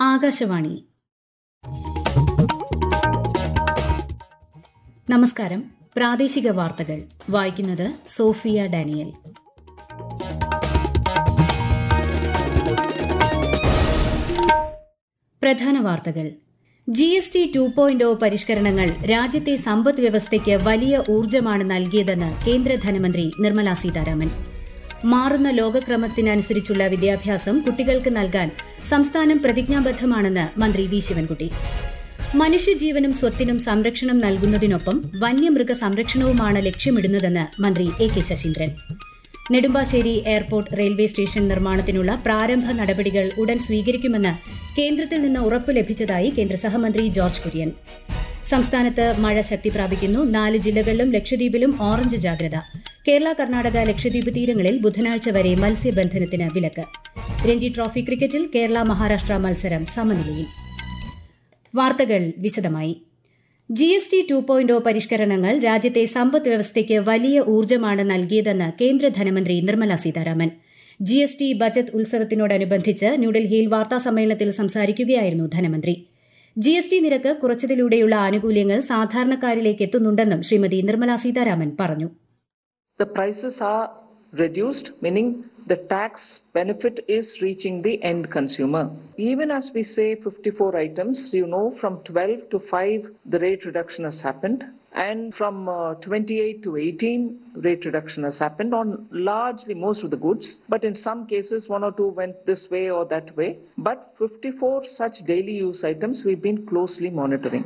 ആകാശവാണി. നമസ്കാരം. പ്രാദേശിക വാർത്തകൾ വായിക്കുന്നത് സോഫിയ ഡാനിയൽ. പ്രധാന വാർത്തകൾ. GST 2.0 പരിഷ്കരണങ്ങൾ രാജ്യത്തെ സമ്പദ് വ്യവസ്ഥയ്ക്ക് വലിയ ഊർജ്ജമാണ് നൽകിയതെന്ന് കേന്ദ്ര ധനമന്ത്രി നിർമ്മല സീതാരാമൻ. മാറുന്ന ലോകക്രമത്തിനനുസരിച്ചുള്ള വിദ്യാഭ്യാസം കുട്ടികൾക്ക് നൽകാൻ സംസ്ഥാനം പ്രതിജ്ഞാബദ്ധമാണെന്ന് മന്ത്രി വി ശിവൻകുട്ടി. മനുഷ്യജീവനും സ്വത്തിനും സംരക്ഷണം നൽകുന്നതിനൊപ്പം വന്യമൃഗ സംരക്ഷണവുമാണ് ലക്ഷ്യമിടുന്നതെന്ന് മന്ത്രി A K Saseendran. Nedumbassery airport railway station നിർമ്മാണത്തിനുള്ള പ്രാരംഭ നടപടികൾ ഉടൻ സ്വീകരിക്കുമെന്ന് കേന്ദ്രത്തിൽ നിന്ന് ഉറപ്പ് ലഭിച്ചതായി കേന്ദ്ര സഹമന്ത്രി ജോർജ് കുര്യൻ. സംസ്ഥാനത്ത് മഴ ശക്തി പ്രാപിക്കുന്നു. 4 ജില്ലകളിലും ലക്ഷദ്വീപിലും ഓറഞ്ച് ജാഗ്രത. കേരള, കർണാടക, ലക്ഷദ്വീപ് തീരങ്ങളിൽ ബുധനാഴ്ച വരെ മത്സ്യബന്ധനത്തിന് വിലക്ക്. രഞ്ജി ട്രോഫി ക്രിക്കറ്റിൽ കേരള മഹാരാഷ്ട്ര മത്സരം സമനിലയിൽ. വാർത്തകൾ വിശദമായി. GST 2.0 പരിഷ്കരണങ്ങൾ രാജ്യത്തെ സമ്പദ് വ്യവസ്ഥയ്ക്ക് വലിയ ഊർജ്ജമാണ് നൽകിയതെന്ന് കേന്ദ്ര ധനമന്ത്രി നിർമ്മല സീതാരാമൻ. GST ബജറ്റ് ഉത്സവത്തിനോടനുബന്ധിച്ച് ന്യൂഡൽഹിയിൽ വാർത്താസമ്മേളനത്തിൽ സംസാരിക്കുകയായിരുന്നു ധനമന്ത്രി. GST നിരക്ക് കുറച്ചതിലൂടെയുള്ള ആനുകൂല്യങ്ങൾ സാധാരണക്കാരിലേക്ക് എത്തുന്നുണ്ടെന്നും ശ്രീമതി നിർമ്മല സീതാരാമൻ പറഞ്ഞു. The prices are reduced, meaning the tax benefit is reaching the end consumer. Even as we say 54 items, from 12 to 5 the rate reduction has happened, and from 28 to 18 rate reduction has happened on largely most of the goods, but in some cases 1 or 2 went this way or that way, but 54 such daily use items we've been closely monitoring.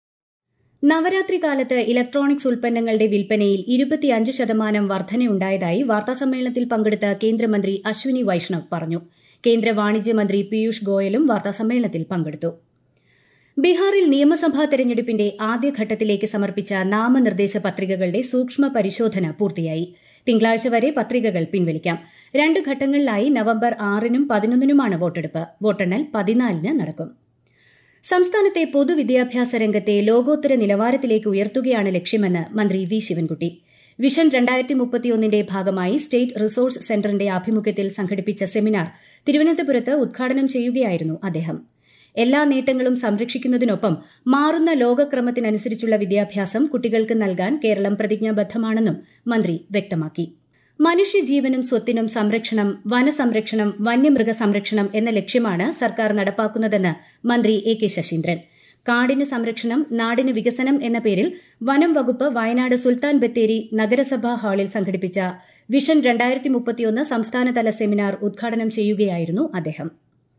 Navaratri കാലത്ത് electronics ഉൽപ്പന്നങ്ങളുടെ വിൽപ്പനയിൽ 25% വർധനയുണ്ടായതായി വാർത്താസമ്മേളനത്തിൽ പങ്കെടുത്ത കേന്ദ്രമന്ത്രി അശ്വിനി വൈഷ്ണവ് പറഞ്ഞു. കേന്ദ്ര വാണിജ്യമന്ത്രി പീയൂഷ് ഗോയലും വാർത്താസമ്മേളനത്തിൽ പങ്കെടുത്തു. ബീഹാറിൽ നിയമസഭാ തെരഞ്ഞെടുപ്പിന്റെ ആദ്യഘട്ടത്തിലേക്ക് സമർപ്പിച്ച നാമനിർദ്ദേശ പത്രികകളുടെ സൂക്ഷ്മ പരിശോധന പൂർത്തിയായി. തിങ്കളാഴ്ച വരെ പത്രികകൾ പിൻവലിക്കാം. 2 ഘട്ടങ്ങളിലായി നവംബർ 6-നും 11-നുമാണ് വോട്ടെടുപ്പ്. വോട്ടെണ്ണൽ 14-ന് നടക്കും. സംസ്ഥാനത്തെ പൊതുവിദ്യാഭ്യാസ രംഗത്തെ ലോകോത്തര നിലവാരത്തിലേക്ക് ഉയർത്തുകയാണ് ലക്ഷ്യമെന്ന് മന്ത്രി വി ശിവൻകുട്ടി. വിഷൻ 2031ന്റെ ഭാഗമായി സ്റ്റേറ്റ് റിസോഴ്സ് സെന്ററിന്റെ ആഭിമുഖ്യത്തിൽ സംഘടിപ്പിച്ച സെമിനാർ തിരുവനന്തപുരത്ത് ഉദ്ഘാടനം ചെയ്യുകയായിരുന്നു അദ്ദേഹം. എല്ലാ നേട്ടങ്ങളും സംരക്ഷിക്കുന്നതിനൊപ്പം മാറുന്ന ലോകക്രമത്തിനനുസരിച്ചുള്ള വിദ്യാഭ്യാസം കുട്ടികൾക്ക് നൽകാൻ കേരളം പ്രതിജ്ഞാബദ്ധമാണെന്നും മന്ത്രി വ്യക്തമാക്കി. മനുഷ്യജീവനും സ്വത്തിനും സംരക്ഷണം, വനസംരക്ഷണം, വന്യമൃഗ സംരക്ഷണം എന്ന ലക്ഷ്യമാണ് സർക്കാർ നടപ്പാക്കുന്നതെന്ന് മന്ത്രി എ കെ ശശീന്ദ്രൻ. കാടിന് സംരക്ഷണം, നാടിന് വികസനം എന്ന പേരിൽ വനം വകുപ്പ് വയനാട് സുൽത്താൻ ബത്തേരി നഗരസഭാ ഹാളിൽ സംഘടിപ്പിച്ച വിഷൻ 2031 സംസ്ഥാനതല സെമിനാർ ഉദ്ഘാടനം ചെയ്യുകയായിരുന്നു അദ്ദേഹം.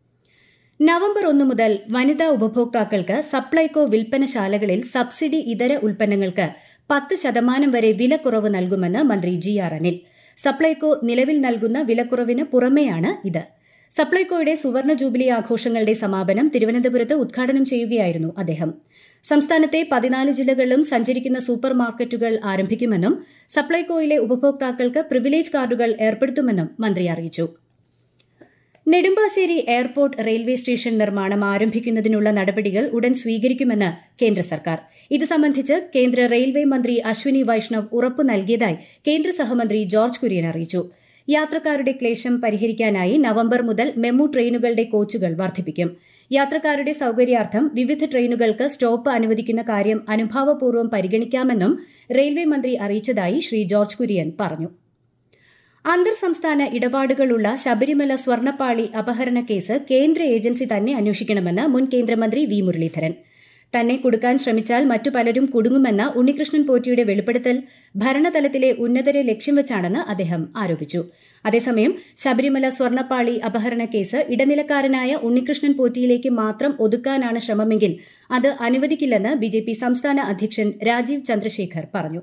നവംബർ 1 മുതൽ വനിതാ ഉപഭോക്താക്കൾക്ക് സപ്ലൈകോ വിൽപ്പനശാലകളിൽ സബ്സിഡി ഇതര ഉൽപ്പന്നങ്ങൾക്ക് 10% വരെ വിലക്കുറവ് നൽകുമെന്ന് മന്ത്രി GR അനിൽ. സപ്ലൈകോ നിലവിൽ നൽകുന്ന വിലക്കുറവിന് പുറമെയാണ് ഇത്. സപ്ലൈകോയുടെ സുവർണ ജൂബിലി ആഘോഷങ്ങളുടെ സമാപനം തിരുവനന്തപുരത്ത് ഉദ്ഘാടനം ചെയ്യുകയായിരുന്നു അദ്ദേഹം. സംസ്ഥാനത്തെ 14 ജില്ലകളിലും സഞ്ചരിക്കുന്ന സൂപ്പർ മാർക്കറ്റുകൾ ആരംഭിക്കുമെന്നും സപ്ലൈകോയിലെ ഉപഭോക്താക്കൾക്ക് പ്രിവിലേജ് കാർഡുകൾ ഏർപ്പെടുത്തുമെന്നും മന്ത്രി അറിയിച്ചു. നെടുമ്പാശ്ശേരി എയർപോർട്ട് റെയിൽവേ സ്റ്റേഷൻ നിർമ്മാണം ആരംഭിക്കുന്നതിനുള്ള നടപടികൾ ഉടൻ സ്വീകരിക്കുമെന്ന് കേന്ദ്ര സർക്കാർ. ഇത് സംബന്ധിച്ച് കേന്ദ്ര റെയിൽവേ മന്ത്രി അശ്വിനി വൈഷ്ണവ് ഉറപ്പു നൽകിയതായി കേന്ദ്ര സഹമന്ത്രി ജോർജ് കുര്യൻ അറിയിച്ചു. യാത്രക്കാരുടെ ക്ലേശം പരിഹരിക്കാനായി നവംബർ മുതൽ മെമു ട്രെയിനുകളുടെ കോച്ചുകൾ വർദ്ധിപ്പിക്കും. യാത്രക്കാരുടെ സൌകര്യാർത്ഥം വിവിധ ട്രെയിനുകൾക്ക് സ്റ്റോപ്പ് അനുവദിക്കുന്ന കാര്യം അനുഭാവപൂർവ്വം പരിഗണിക്കാമെന്നും റെയിൽവേ മന്ത്രി അറിയിച്ചതായി ശ്രീ ജോർജ് കുര്യൻ പറഞ്ഞു. അന്തർ സംസ്ഥാന ഇടപാടുകളുള്ള ശബരിമല സ്വർണ്ണപ്പാളി അപഹരണ കേസ് കേന്ദ്ര ഏജൻസി തന്നെ അന്വേഷിക്കണമെന്ന് മുൻ കേന്ദ്രമന്ത്രി വി മുരളീധരൻ. തന്നെ കുടുക്കാൻ ശ്രമിച്ചാൽ മറ്റു പലരും കുടുങ്ങുമെന്ന ഉണ്ണികൃഷ്ണൻ പോറ്റിയുടെ വെളിപ്പെടുത്തൽ ഭരണതലത്തിലെ ഉന്നതരെ ലക്ഷ്യം വെച്ചാണെന്ന് അദ്ദേഹം ആരോപിച്ചു. അതേസമയം ശബരിമല സ്വർണ്ണപ്പാളി അപഹരണ കേസ് ഇടനിലക്കാരനായ ഉണ്ണികൃഷ്ണൻ പോറ്റിയിലേക്ക് മാത്രം ഒതുക്കാനാണ് ശ്രമമെങ്കിൽ അത് അനുവദിക്കില്ലെന്ന് BJP സംസ്ഥാന അധ്യക്ഷൻ രാജീവ് ചന്ദ്രശേഖർ പറഞ്ഞു.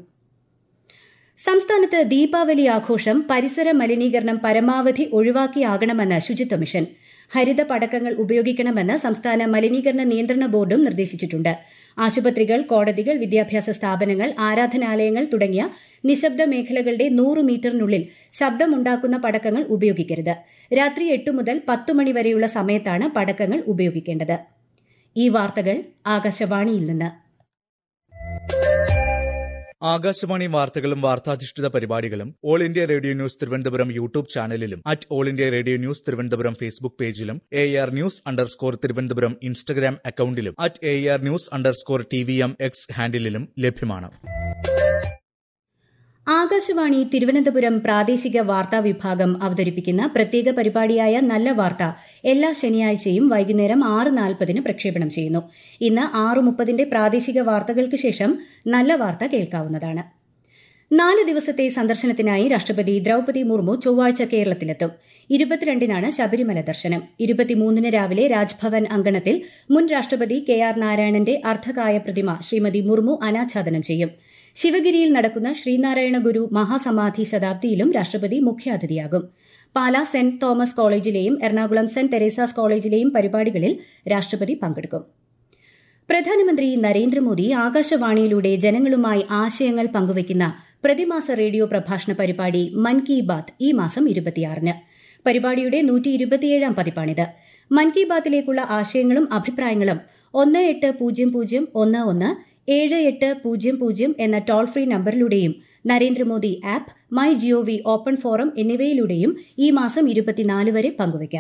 സംസ്ഥാനത്ത് ദീപാവലി ആഘോഷം പരിസര മലിനീകരണം പരമാവധി ഒഴിവാക്കിയാകണമെന്ന് ശുചിത്വ മിഷൻ. ഹരിത പടക്കങ്ങൾ ഉപയോഗിക്കണമെന്ന് സംസ്ഥാന മലിനീകരണ നിയന്ത്രണ ബോർഡും നിർദ്ദേശിച്ചിട്ടുണ്ട്. ആശുപത്രികൾ, കോടതികൾ, വിദ്യാഭ്യാസ സ്ഥാപനങ്ങൾ, ആരാധനാലയങ്ങൾ തുടങ്ങിയ നിശബ്ദ മേഖലകളുടെ 100 മീറ്ററിനുള്ളിൽ ശബ്ദമുണ്ടാക്കുന്ന പടക്കങ്ങൾ ഉപയോഗിക്കരുത്. രാത്രി 8 മുതൽ 10 മണി വരെയുള്ള സമയത്താണ് പടക്കങ്ങൾ ഉപയോഗിക്കേണ്ടത്. ഈ വാർത്തകൾ ആകാശവാണിയിൽ നിന്ന്. ആകാശവാണി വാർത്തകളും വാർത്താധിഷ്ഠിത പരിപാടികളും All India radio news Thiruvananthapuram YouTube ചാനലിലും @all India radio news Thiruvananthapuram Facebook പേജിലും AR News_ തിരുവനന്തപുരം ഇൻസ്റ്റഗ്രാം അക്കൌണ്ടിലും @AR News_TVM X ഹാൻഡിലും ലഭ്യമാണ്. ആകാശവാണി തിരുവനന്തപുരം പ്രാദേശിക വാർത്താ വിഭാഗം അവതരിപ്പിക്കുന്ന പ്രത്യേക പരിപാടിയായ നല്ല വാർത്ത എല്ലാ ശനിയാഴ്ചയും വൈകുന്നേരം 6:40 പ്രക്ഷേപണം ചെയ്യുന്നു. ഇന്ന് 6:30 പ്രാദേശിക വാർത്തകൾക്ക് ശേഷം നല്ല വാർത്ത കേൾക്കാവുന്നതാണ്. 4 ദിവസത്തെ സന്ദർശനത്തിനായി രാഷ്ട്രപതി ദ്രൌപദി മുർമു ചൊവ്വാഴ്ച കേരളത്തിലെത്തും. 22-നാണ് ശബരിമല ദർശനം. 23-ന് രാവിലെ രാജ്ഭവൻ അങ്കണത്തിൽ മുൻ രാഷ്ട്രപതി KR നാരായണന്റെ അർദ്ധകായ പ്രതിമ ശ്രീമതി മുർമു അനാച്ഛാദനം ചെയ്യും. ശിവഗിരിയിൽ നടക്കുന്ന ശ്രീനാരായണ ഗുരു മഹാസമാധി ശതാബ്ദിയിലും രാഷ്ട്രപതി മുഖ്യാതിഥിയാകും. പാലാ സെന്റ് തോമസ് കോളേജിലെയും എറണാകുളം സെന്റ് തെരേസാസ് കോളേജിലെയും പരിപാടികളിൽ രാഷ്ട്രപതി പങ്കെടുക്കും. പ്രധാനമന്ത്രി നരേന്ദ്രമോദി ആകാശവാണിയിലൂടെ ജനങ്ങളുമായി ആശയങ്ങൾ പങ്കുവയ്ക്കുന്ന പ്രതിമാസ റേഡിയോ പ്രഭാഷണ പരിപാടി മൻ കി ബാത്ത് ഈ മാസം 26-ന്. പരിപാടിയുടെ 127-ാം പതിപ്പാണിത്. മൻ കി ബാത്തിലേക്കുള്ള ആശയങ്ങളും അഭിപ്രായങ്ങളും 1800117800 എന്ന ടോൾ ഫ്രീ നമ്പറിലൂടെയും Narendra Modi app, my GOV open forum എന്നിവയിലൂടെയും ഈ മാസം 24 വരെ പങ്കുവയ്ക്കാം.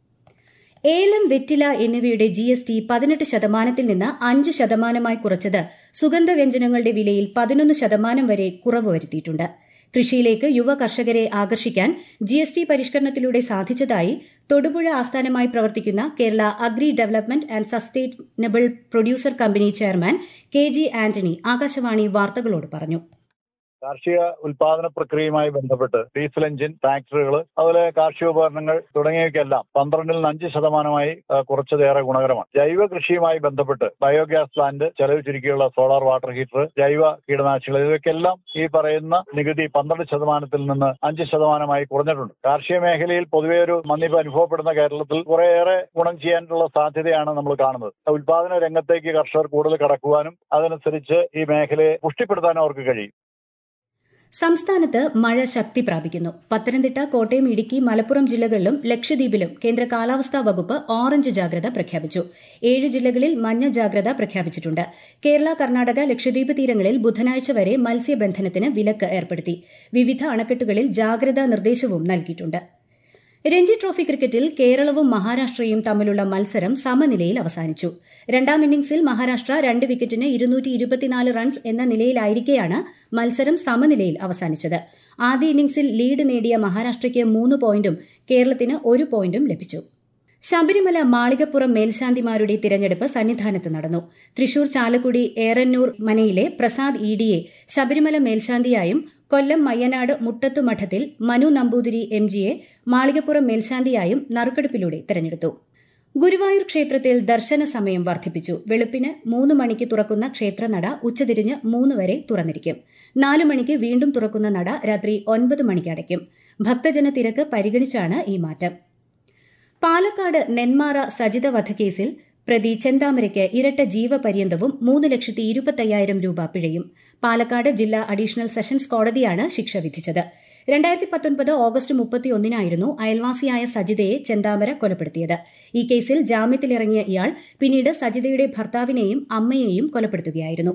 ഏലം, വെറ്റില എന്നിവയുടെ GST 18% നിന്ന് 5% കുറച്ചത് സുഗന്ധവ്യഞ്ജനങ്ങളുടെ വിലയിൽ 11% വരെ കുറവ് വരുത്തിയിട്ടുണ്ട്. കൃഷിയിലേക്ക് യുവ കർഷകരെ ആകർഷിക്കാൻ GST പരിഷ്കരണത്തിലൂടെ സാധിച്ചതായി തൊടുപുഴ ആസ്ഥാനമായി പ്രവർത്തിക്കുന്ന Kerala agri development and sustainable producer company chairman KG Antony Akashvani വാർത്തകളോട് പറഞ്ഞു. കാർഷിക ഉൽപാദന പ്രക്രിയയുമായി ബന്ധപ്പെട്ട് ഡീസൽ എഞ്ചിൻ, ട്രാക്ടറുകൾ, അതുപോലെ കാർഷികോപകരണങ്ങൾ തുടങ്ങിയവയ്ക്കെല്ലാം 12% കുറച്ചതേറെ ഗുണകരമാണ്. ജൈവ കൃഷിയുമായി ബന്ധപ്പെട്ട് ബയോഗ്യാസ് പ്ലാന്റ്, ചെലവ് ചുരുക്കിയുള്ള സോളാർ വാട്ടർ ഹീറ്റർ, ജൈവ കീടനാശിനികൾ ഇവയ്ക്കെല്ലാം ഈ പറയുന്ന നികുതി 12% നിന്ന് 5% കുറഞ്ഞിട്ടുണ്ട്. കാർഷിക മേഖലയിൽ പൊതുവെ ഒരു മന്ദിപ്പ് അനുഭവപ്പെടുന്ന കേരളത്തിൽ കുറേയേറെ ഗുണം ചെയ്യാനുള്ള സാധ്യതയാണ് നമ്മൾ കാണുന്നത്. ഉൽപാദന രംഗത്തേക്ക് കർഷകർ കൂടുതൽ കടക്കുവാനും അതനുസരിച്ച് ഈ മേഖലയെ പുഷ്ടിപ്പെടുത്താനും അവർക്ക് കഴിയും. സംസ്ഥാനത്ത് മഴ ശക്തി പ്രാപിക്കുന്നു. പത്തനംതിട്ട, കോട്ടയം, ഇടുക്കി, മലപ്പുറം ജില്ലകളിലും ലക്ഷദ്വീപിലും കേന്ദ്ര കാലാവസ്ഥാ വകുപ്പ് ഓറഞ്ച് ജാഗ്രത പ്രഖ്യാപിച്ചു. 7 ജില്ലകളിൽ മഞ്ഞ ജാഗ്രത പ്രഖ്യാപിച്ചിട്ടുണ്ട്. കേരള, കർണാടക, ലക്ഷദ്വീപ് തീരങ്ങളിൽ ബുധനാഴ്ച വരെ മത്സ്യബന്ധനത്തിന് വിലക്ക് ഏർപ്പെടുത്തി. വിവിധ അണക്കെട്ടുകളിൽ ജാഗ്രതാ നിർദ്ദേശവും നൽകിയിട്ടുണ്ട്. രഞ്ജി ട്രോഫി ക്രിക്കറ്റിൽ കേരളവും മഹാരാഷ്ട്രയും തമ്മിലുള്ള മത്സരം സമനിലയിൽ അവസാനിച്ചു. 2ാം ഇന്നിംഗ്സിൽ മഹാരാഷ്ട്ര 2 വിക്കറ്റിന് 224 റൺസ് എന്ന നിലയിലായിരിക്കെയാണ് മത്സരം സമനിലയിൽ അവസാനിച്ചത്. ആദ്യ ഇന്നിംഗ്സിൽ ലീഡ് നേടിയ മഹാരാഷ്ട്രയ്ക്ക് 3 പോയിന്റും കേരളത്തിന് 1 പോയിന്റും ലഭിച്ചു. ശബരിമല മാളികപ്പുറം മേൽശാന്തിമാരുടെ തിരഞ്ഞെടുപ്പ് സന്നിധാനത്ത് നടന്നു. തൃശൂർ ചാലക്കുടി ഏറന്നൂർ മനയിലെ പ്രസാദ് EDയെ ശബരിമല മേൽശാന്തിയായും കൊല്ലം മയ്യനാട് മുട്ടത്തു മഠത്തിൽ മനു നമ്പൂതിരി MGയെ മാളികപ്പുറം മേൽശാന്തിയായും നറുക്കെടുപ്പിലൂടെ തെരഞ്ഞെടുത്തു. ഗുരുവായൂർ ക്ഷേത്രത്തിൽ ദർശന സമയം വർദ്ധിപ്പിച്ചു. വെളുപ്പിന് 3 മണിക്ക് തുറക്കുന്ന ക്ഷേത്രനട ഉച്ചതിരിഞ്ഞ് 3 വരെ തുറന്നിരിക്കും. 4 മണിക്ക് വീണ്ടും തുറക്കുന്ന നട രാത്രി 9 മണിക്ക് അടയ്ക്കും. ഭക്തജന തിരക്ക് പരിഗണിച്ചാണ് ഈ മാറ്റം. പാലക്കാട് നെന്മാറ സജിത വധക്കേസിൽ പ്രതി ചെന്താമരയ്ക്ക് ഇരട്ട ജീവപര്യന്തവും 3,25,000 രൂപ പിഴയും. പാലക്കാട് ജില്ലാ അഡീഷണൽ സെഷൻസ് കോടതിയാണ് ശിക്ഷ വിധിച്ചത്. 2019 ഓഗസ്റ്റ് 31-നായിരുന്നു അയൽവാസിയായ സജിതയെ ചെന്താമര കൊലപ്പെടുത്തിയത്. ഈ കേസിൽ ജാമ്യത്തിലിറങ്ങിയ ഇയാൾ പിന്നീട് സജിതയുടെ ഭർത്താവിനെയും അമ്മയെയും കൊലപ്പെടുത്തുകയായിരുന്നു.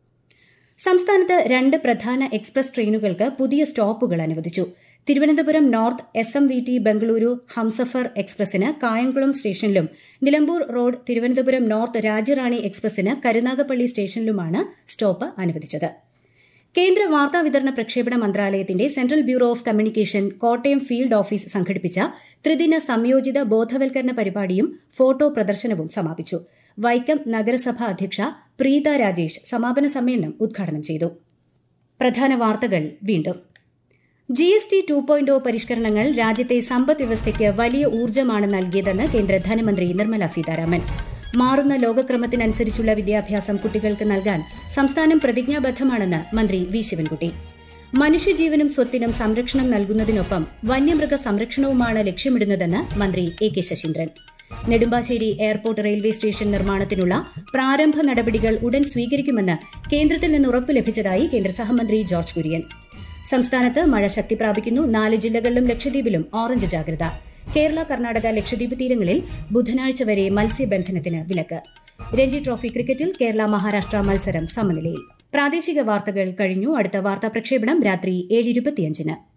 സംസ്ഥാനത്ത് 2 പ്രധാന എക്സ്പ്രസ് ട്രെയിനുകൾക്ക് പുതിയ സ്റ്റോപ്പുകൾ അനുവദിച്ചു. തിരുവനന്തപുരം നോർത്ത് SMVT ബംഗളൂരു ഹംസഫർ എക്സ്പ്രസിന് കായംകുളം സ്റ്റേഷനിലും നിലമ്പൂർ റോഡ് തിരുവനന്തപുരം നോർത്ത് രാജ്യറാണി എക്സ്പ്രസിന് കരുനാഗപ്പള്ളി സ്റ്റേഷനിലുമാണ് സ്റ്റോപ്പ് അനുവദിച്ചത്. കേന്ദ്ര വാർത്താവിതരണ പ്രക്ഷേപണ മന്ത്രാലയത്തിന്റെ central bureau of communication Kottayam field office സംഘടിപ്പിച്ച ത്രിദിന സംയോജിത ബോധവൽക്കരണ പരിപാടിയും ഫോട്ടോ പ്രദർശനവും സമാപിച്ചു. വൈക്കം നഗരസഭ അധ്യക്ഷ പ്രീത രാജേഷ് സമാപന സമ്മേളനം ഉദ്ഘാടനം ചെയ്തു. പ്രധാന വാർത്തകൾ വീണ്ടും. GST 2.0 പരിഷ്കരണങ്ങൾ രാജ്യത്തെ സമ്പദ് വ്യവസ്ഥയ്ക്ക് വലിയ ഊർജ്ജമാണ് നൽകിയതെന്ന് കേന്ദ്ര ധനമന്ത്രി നിർമ്മല സീതാരാമൻ. മാറുന്ന ലോകക്രമത്തിനനുസരിച്ചുള്ള വിദ്യാഭ്യാസം കുട്ടികൾക്ക് നൽകാൻ സംസ്ഥാനം പ്രതിജ്ഞാബദ്ധമാണെന്ന് മന്ത്രി വി ശിവൻകുട്ടി. മനുഷ്യജീവനും സ്വത്തിനും സംരക്ഷണം നൽകുന്നതിനൊപ്പം വന്യമൃഗ സംരക്ഷണവുമാണ് ലക്ഷ്യമിടുന്നതെന്ന് മന്ത്രി AK Saseendran. Nedumbassery airport railway station നിർമ്മാണത്തിനുള്ള പ്രാരംഭ നടപടികൾ ഉടൻ സ്വീകരിക്കുമെന്ന് കേന്ദ്രത്തിൽ നിന്ന് ഉറപ്പ് ലഭിച്ചതായി കേന്ദ്ര സഹമന്ത്രി ജോർജ് കുര്യൻ. സംസ്ഥാനത്ത് മഴ ശക്തി പ്രാപിക്കുന്നു. 4 ജില്ലകളിലും ലക്ഷദ്വീപിലും ഓറഞ്ച് ജാഗ്രത. കേരള, കർണാടക, ലക്ഷദ്വീപ് തീരങ്ങളിൽ ബുധനാഴ്ച വരെ മത്സ്യബന്ധനത്തിന് വിലക്ക്. രഞ്ജി ട്രോഫി ക്രിക്കറ്റിൽ കേരള മഹാരാഷ്ട്ര മത്സരം സമനിലയിൽ. പ്രാദേശിക വാർത്തകൾ കഴിഞ്ഞു. അടുത്ത വാർത്താ പ്രക്ഷേപണം രാത്രി 7:25.